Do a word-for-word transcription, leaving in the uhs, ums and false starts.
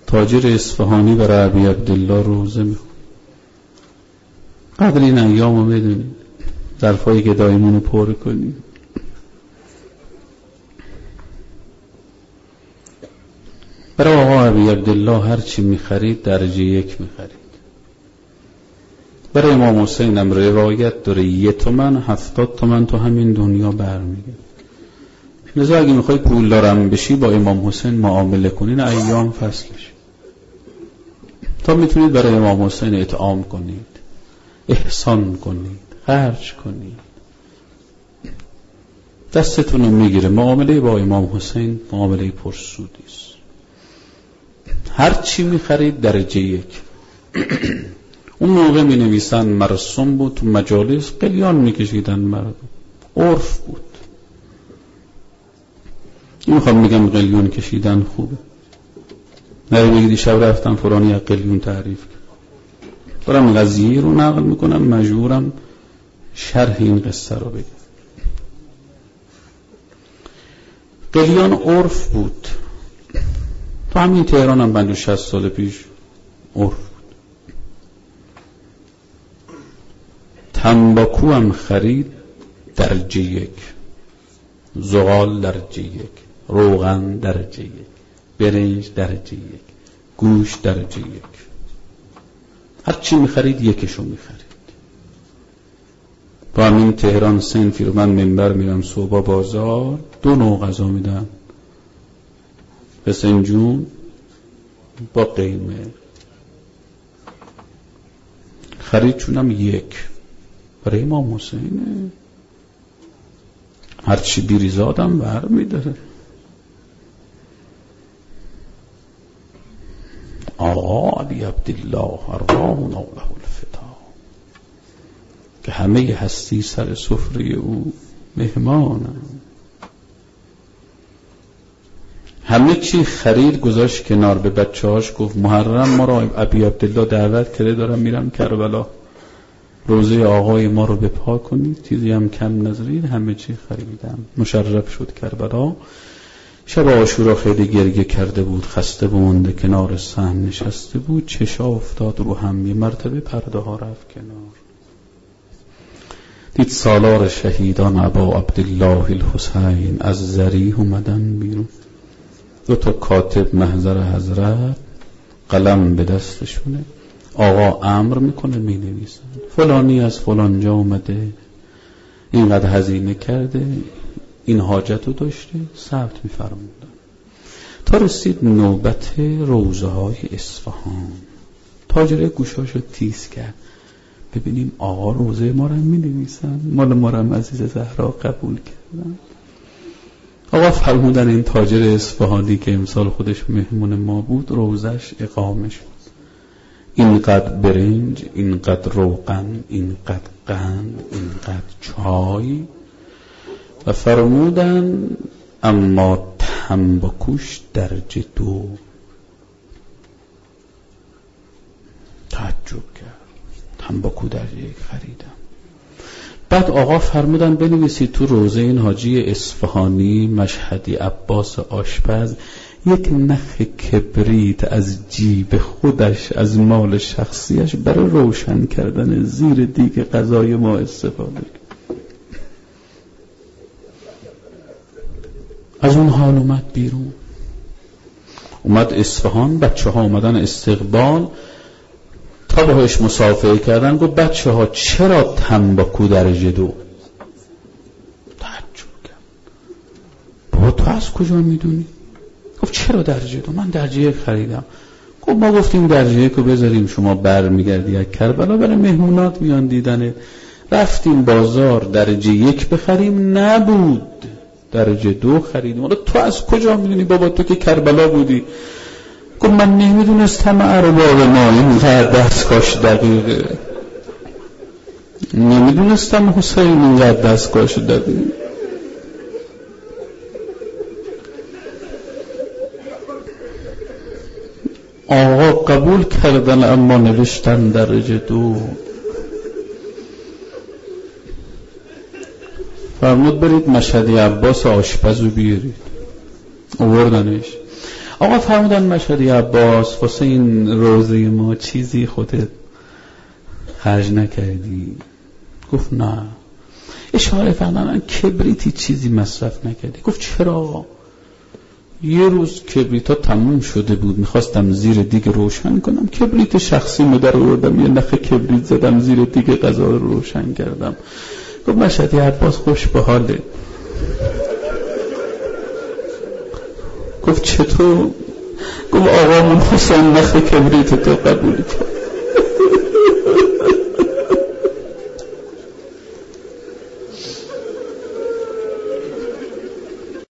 تاجر اصفهانی برای ابی عبدالله روزه میخوند. قدر این ایام رو میدونید، ظرفایی که دایمون رو پر کنیم. برای آقا ابی عبدالله هر چی میخرید درجه یک میخرید. برای امام حسین هم روایت داره یه تومن هفتاد تومن تو همین دنیا برمیگه. لذا اگه میخوای پول دارم بشی با امام حسین معامله کنین، ایام فصلش تا میتونید برای امام حسین اطعام کنید، احسان کنید، خرج کنید، دستتون رو میگیره. معامله با امام حسین معامله پرسودی است. هر چی میخرید درجه یک. اون موقع می نویسن مرسوم بود، تو مجالس قلیان میکشیدن مردم، عرف بود. نمیخوام میگم قلیون کشیدن خوبه، نره بگیدی شب رفتم فرانی از قلیون تعریف کرد. برم قضیه رو نقل میکنم، مجبورم شرح این قصه رو بگم. قلیان عرف بود، تو همین تهران هم پنجاه شصت سال پیش عرف بود. تنباکو هم خرید درجه یک، زغال درجه یک، روغن درجه یک، برنج درجه یک، گوش درجه یک. هر چی میخرید یکشو میخرید. با همین تهران سنفی رو من منبر میرم صبح بازار، دو نوع غذا میدم، فسنجون با قیمه. خرید چونم یک برای امام حسینه. هرچی بیریزادم بر میداره. آقا ابی عبدالله ارواحنا له الفدا، که همه هستی سر سفره او مهمانم. همه چی خرید گذاشت کنار. به بچه هاش گفت محرم ما را ابی عبدالله دعوت کرده، دارم میرم کربلا، روزه آقای ما رو به پا کنید، چیزی هم کم نذارید. همه چی خریدم. مشرف شد کربلا. شب عاشورا خیلی گریه کرده بود، خسته بونده، کنار صحن نشسته بود. چشا افتاد رو هم، یه مرتبه پرده ها رفت کنار، دید سالار شهیدان ابا عبدالله الحسین از ذریح اومدن بیرون. دو تا کاتب محضر حضرت، قلم به دستشونه، آقا امر میکنه می نویسن فلانی از فلان جا اومده، اینقدر هزینه کرده، این حاجت رو داشته، ثبت میفرمودن. تا رسید نوبت روزه های اصفهان. تاجره گوشاشو تیز کرد، ببینیم آقا روزه ما رو می نویسن، مال ما رو عزیز زهرا قبول کردن. آقا فرمودن این تاجر اصفهانی که امسال خودش مهمون ما بود، روزش اقامه شد. اینقدر برنج، اینقدر روغن، اینقدر قند، اینقدر چای. و فرمودن اما تنباکوش درجه دو. تعجب کرد، تنباکو درجه یک خریدم. بعد آقا فرمودن بنویسید تو روزه این حاجی اصفهانی مشهدی عباس آشپز یک نخ کبریت از جیب خودش، از مال شخصیش، برای روشن کردن زیر دیگ غذای ما استفاده کرد. از اون حال اومد بیرون، اومد اصفهان. بچه ها اومدن استقبال، تا باهاش مصافحه کردن. گفت بچه ها چرا تنباکو درجه دو؟ تعجب کرد، بابا تو از کجا میدونی؟ گفت چرا درجه دو؟ من درجه یک خریدم. گفت ما گفتیم درجه یک رو بذاریم، شما بر میگردی از کربلا برای مهمونات میان دیدنه، رفتیم بازار درجه یک بخریم، نبود، درجه دو خریدیم. حالا تو از کجا میدونی بابا؟ تو که کربلا بودی. گفت من نمیدونستم ارباب ما اینقدر دستکاش دقیقه، نمیدونستم حسین اینقدر دستکاش دقیقه. آقا قبول کردن، اما نوشتن درجه دو. فرمود برید مشهدی عباس آشپز رو بیارید. آوردنش. آقا فرمودن مشهدی عباس واسه این روزه ما چیزی خودت خرج نکردی؟ گفت نه. اشاره فرمودن کبریتی چیزی مصرف نکردی؟ گفت چرا؟ یه روز کبریت ها تموم شده بود، میخواستم زیر دیگ روشن کنم، کبریت شخصی مدر آوردم، یه نخ کبریت زدم زیر دیگ غذا رو روشن کردم. گفت مشهدی عباس خوش به حاله. گفت چطور؟ گفت آقامون حسین نخ کبریت تو قبول کرد.